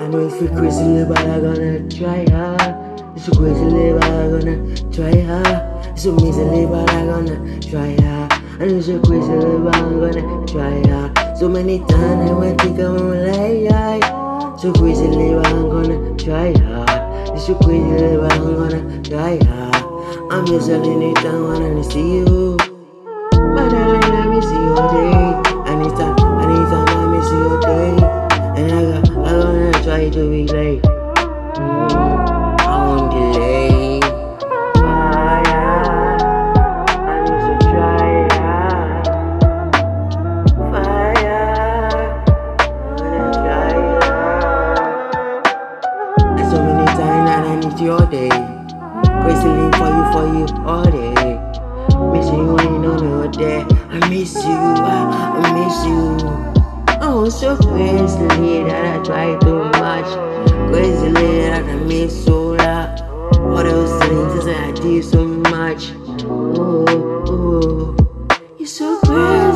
know it's feel crazy, but I'm gonna try hard. It's so crazy, but I'm gonna try hard. It's so miserly, but I'm gonna try hard. I know it's so crazy, but I'm gonna try hard. So many times I went to think I'm like, so crazy, but I'm gonna try hard. It's so crazy, but I'm gonna try hard. I'm just telling it, I wanna see you. But I miss you all day. Anytime I miss you all day. And I gonna try to be late. I won't delay. Fire, I need to try hard. Fire, I wanna try hard. And so many times that I need you all day. Crazy for you all day. Miss you when you know there. I miss you, I miss you. Oh, so crazy that I try too much. Crazy that I miss so loud. All those things that I did so much. Oh, you're so crazy.